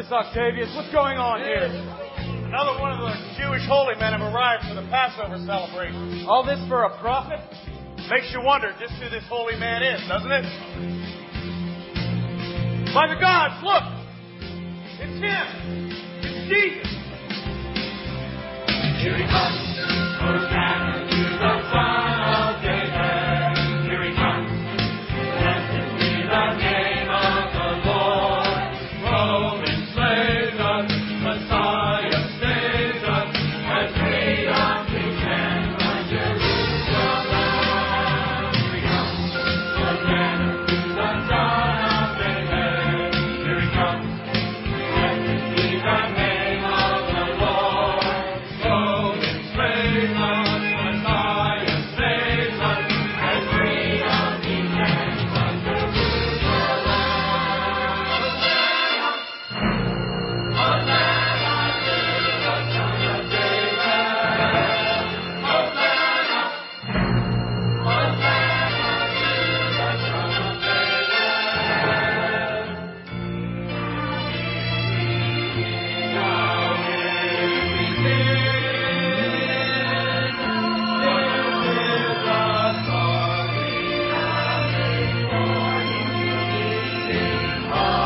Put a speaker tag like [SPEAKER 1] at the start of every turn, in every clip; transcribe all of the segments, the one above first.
[SPEAKER 1] Octavius? What's going on here?
[SPEAKER 2] Another one of the Jewish holy men have arrived for the Passover celebration.
[SPEAKER 1] All this for a prophet?
[SPEAKER 2] Makes you wonder just who this holy man is, doesn't it? By the gods, look! It's him! It's Jesus!
[SPEAKER 3] Here he comes, Hosanna to the Son of David. Here he comes, blessed be the name of the Lord. Rome enslaves us, Messiah saves us, as freedom descends on Jerusalem. Here he comes, Hosanna to the Son of David. Here he comes, blessed be the name of the Lord. Rome enslaves us, Messiah saves us, as freedom descends on Jerusalem. Hosanna to the Son of David. Hosanna, Hosanna to the Son of David. Now is the song we have been born into being.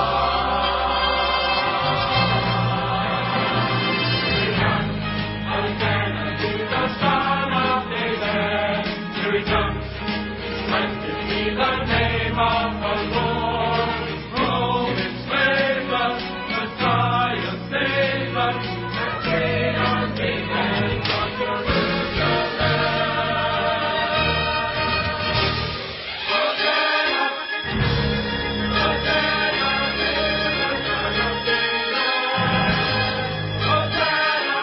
[SPEAKER 3] Hosanna to the Son of David. Here he comes, blessed be the name of the Lord. Rome enslaves us, Messiah saves us, and freedom descends on Jerusalem. Hosanna, Hosanna to the Son of David. Hosanna,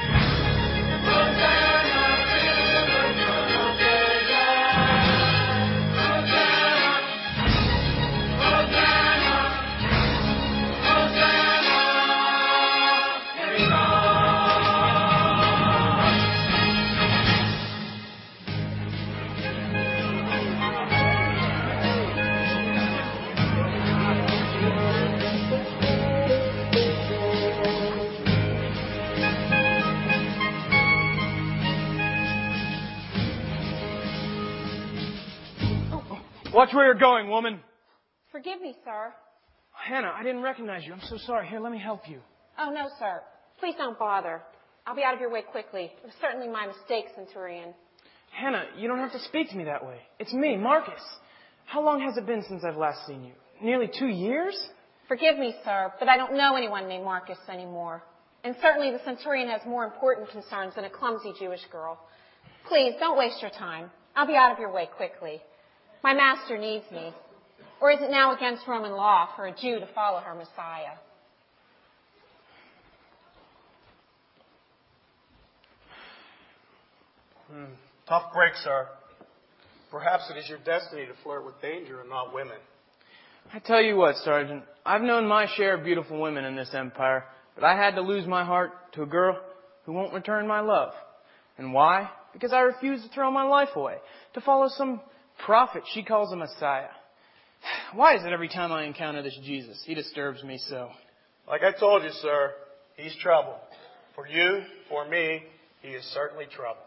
[SPEAKER 3] Hosanna to the Son of David. Hosanna, Hosanna, Hosanna. Here he
[SPEAKER 1] Watch where you're going, woman.
[SPEAKER 4] Forgive me, sir.
[SPEAKER 1] Hannah, I didn't recognize you. I'm so sorry. Here, let me help you.
[SPEAKER 4] Oh, no, sir. Please don't bother. I'll be out of your way quickly. It was certainly my mistake, Centurion.
[SPEAKER 1] Hannah, you don't have to speak to me that way. It's me, Marcus. How long has it been since I've last seen you? Nearly 2 years?
[SPEAKER 4] Forgive me, sir, but I don't know anyone named Marcus anymore. And certainly the Centurion has more important concerns than a clumsy Jewish girl. Please, don't waste your time. I'll be out of your way quickly. My master needs me. Or is it now against Roman law for a Jew to follow her Messiah?
[SPEAKER 2] Tough break, sir. Perhaps it is your destiny to flirt with danger and not women.
[SPEAKER 1] I tell you what, Sergeant. I've known my share of beautiful women in this empire, but I had to lose my heart to a girl who won't return my love. And why? Because I refuse to throw my life away, to follow some prophet she calls a Messiah. Why is it every time I encounter this Jesus, he disturbs me so?
[SPEAKER 2] Like I told you, sir, he's trouble. For you, for me, he is certainly trouble.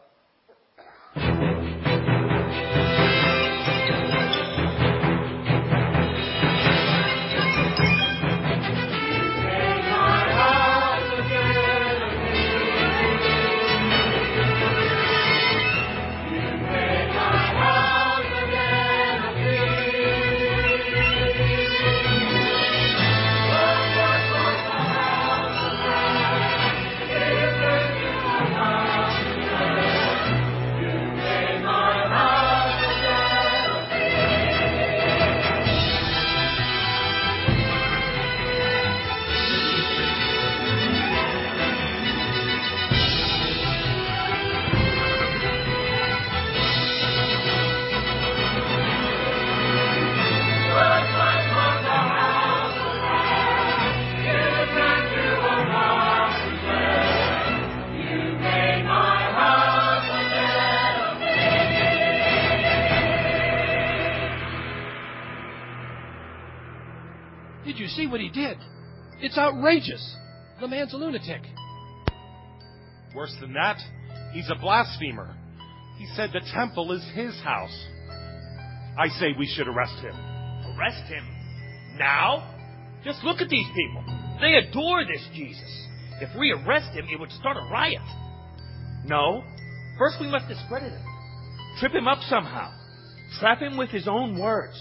[SPEAKER 5] Did you see what he did? It's outrageous. The man's a lunatic.
[SPEAKER 6] Worse than that, he's a blasphemer. He said the temple is his house. I say we should arrest him.
[SPEAKER 7] Arrest him? Now? Just look at these people. They adore this Jesus. If we arrest him, it would start a riot. No. First we must discredit him. Trip him up somehow. Trap him with his own words.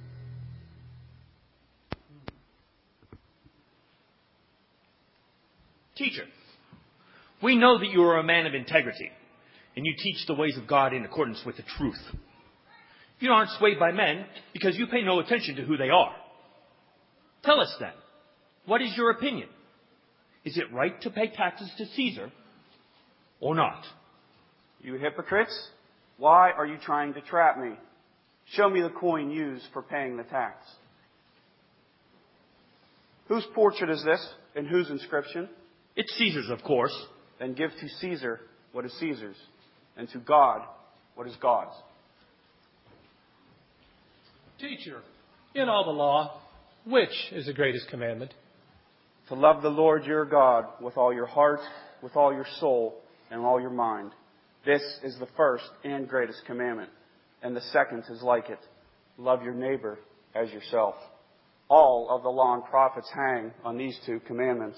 [SPEAKER 7] Teacher, we know that you are a man of integrity, and you teach the ways of God in accordance with the truth. You aren't swayed by men because you pay no attention to who they are. Tell us then, what is your opinion? Is it right to pay taxes to Caesar or not?
[SPEAKER 8] You hypocrites, why are you trying to trap me? Show me the coin used for paying the tax. Whose portrait is this, and whose inscription?
[SPEAKER 7] It's Caesar's, of course.
[SPEAKER 8] Then give to Caesar what is Caesar's, and to God what is God's.
[SPEAKER 5] Teacher, in all the law, which is the greatest commandment?
[SPEAKER 8] To love the Lord your God with all your heart, with all your soul, and all your mind. This is the first and greatest commandment. And the second is like it. Love your neighbor as yourself. All of the law and prophets hang on these two commandments.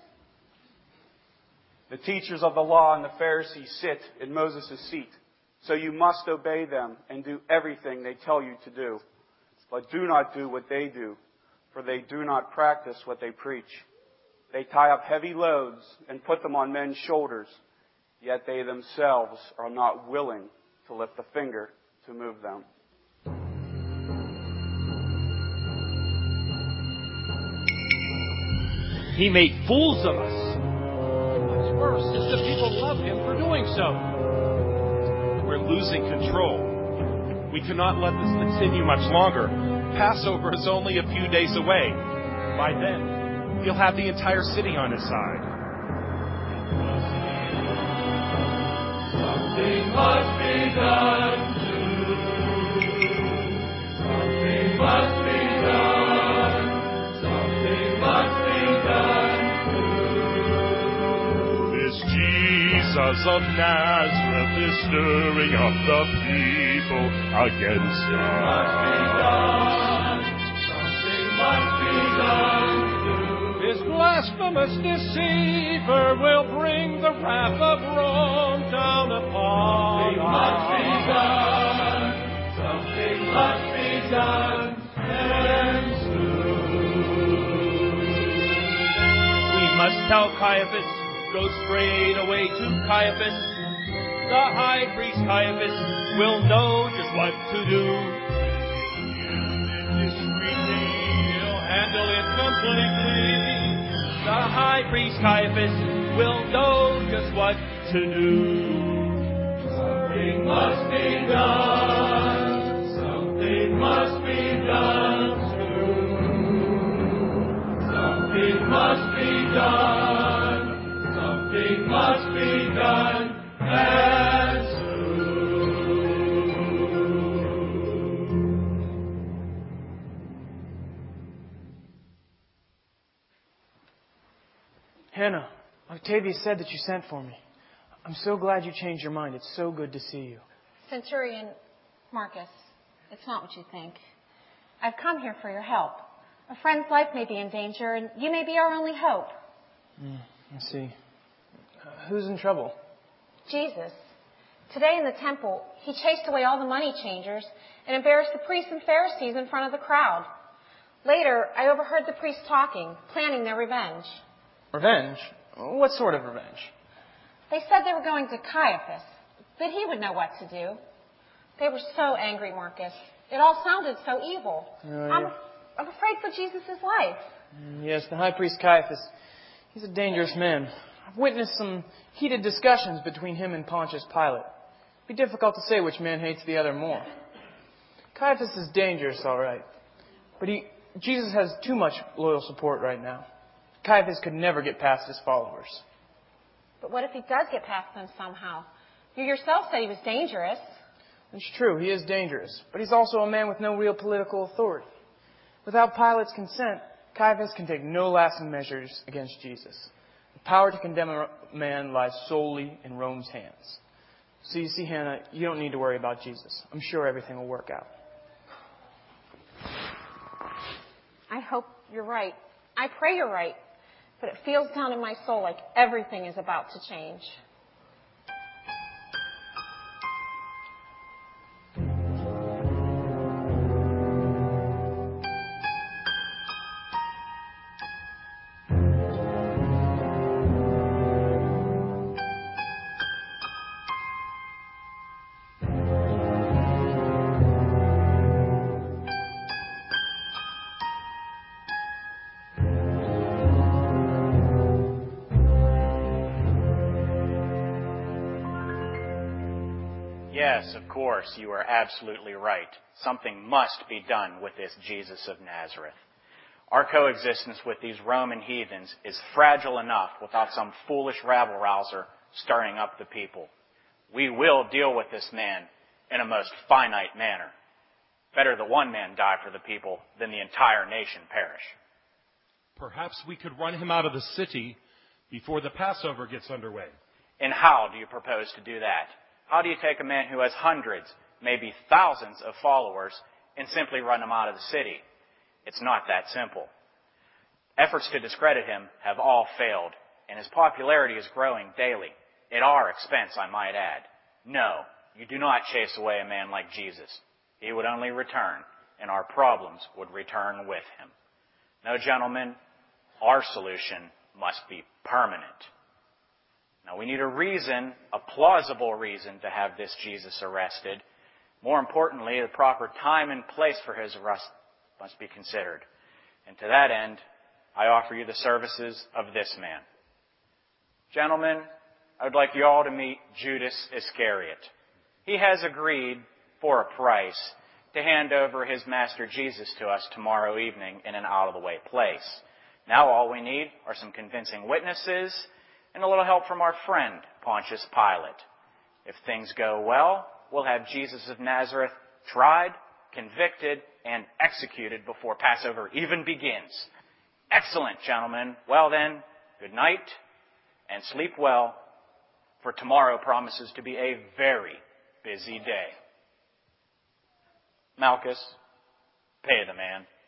[SPEAKER 8] The teachers of the law and the Pharisees sit in Moses' seat. So you must obey them and do everything they tell you to do. But do not do what they do, for they do not practice what they preach. They tie up heavy loads and put them on men's shoulders, yet they themselves are not willing to lift a finger to move them.
[SPEAKER 7] He made fools of us.
[SPEAKER 5] What's worse is the people love him for doing so.
[SPEAKER 6] We're losing control. We cannot let this continue much longer. Passover is only a few days away. By then, he'll have the entire city on his side.
[SPEAKER 3] Something must be done too. Something must be done. Something must be done too.
[SPEAKER 6] This Jesus of Nazareth is stirring up the people against us.
[SPEAKER 3] Something must be done too.
[SPEAKER 5] This blasphemous deceiver will bring the wrath of Rome down upon us.
[SPEAKER 3] Something must be done and soon.
[SPEAKER 7] We must tell Caiaphas, go straight away to Caiaphas. The high priest Caiaphas will know just what to do. Discreetly, he'll handle it completely. The high priest Caiaphas will know just what to do.
[SPEAKER 3] Something must be done. Something must be done soon. Something must be done. Something must be done and
[SPEAKER 1] Hannah, Octavia said that you sent for me. I'm so glad you changed your mind. It's so good to see you.
[SPEAKER 4] Centurion Marcus, it's not what you think. I've come here for your help. A friend's life may be in danger, and you may be our only hope.
[SPEAKER 1] I see. Who's in trouble?
[SPEAKER 4] Jesus. Today in the temple, he chased away all the money changers and embarrassed the priests and Pharisees in front of the crowd. Later, I overheard the priests talking, planning their revenge.
[SPEAKER 1] Revenge? What sort of revenge?
[SPEAKER 4] They said they were going to Caiaphas, but he would know what to do. They were so angry, Marcus. It all sounded so evil. I'm afraid for Jesus' life.
[SPEAKER 1] Yes, the high priest Caiaphas. He's a dangerous man. I've witnessed some heated discussions between him and Pontius Pilate. It'd be difficult to say which man hates the other more. Caiaphas is dangerous, all right. But Jesus has too much loyal support right now. Caiaphas could never get past his followers.
[SPEAKER 4] But what if he does get past them somehow? You yourself said he was dangerous.
[SPEAKER 1] It's true, he is dangerous. But he's also a man with no real political authority. Without Pilate's consent, Caiaphas can take no lasting measures against Jesus. The power to condemn a man lies solely in Rome's hands. So you see, Hannah, you don't need to worry about Jesus. I'm sure everything will work out.
[SPEAKER 4] I hope you're right. I pray you're right. But it feels down in my soul like everything is about to change.
[SPEAKER 9] Yes, of course, you are absolutely right. Something must be done with this Jesus of Nazareth. Our coexistence with these Roman heathens is fragile enough without some foolish rabble-rouser stirring up the people. We will deal with this man in a most finite manner. Better that one man die for the people than the entire nation perish.
[SPEAKER 6] Perhaps we could run him out of the city before the Passover gets underway.
[SPEAKER 9] And how do you propose to do that? How do you take a man who has hundreds, maybe thousands of followers and simply run him out of the city? It's not that simple. Efforts to discredit him have all failed, and his popularity is growing daily, at our expense, I might add. No, you do not chase away a man like Jesus. He would only return, and our problems would return with him. No, gentlemen, our solution must be permanent. Now, we need a reason, a plausible reason, to have this Jesus arrested. More importantly, the proper time and place for his arrest must be considered. And to that end, I offer you the services of this man. Gentlemen, I would like you all to meet Judas Iscariot. He has agreed, for a price, to hand over his master Jesus to us tomorrow evening in an out-of-the-way place. Now all we need are some convincing witnesses and a little help from our friend, Pontius Pilate. If things go well, we'll have Jesus of Nazareth tried, convicted, and executed before Passover even begins. Excellent, gentlemen. Well then, good night, and sleep well, for tomorrow promises to be a very busy day. Malchus, pay the man.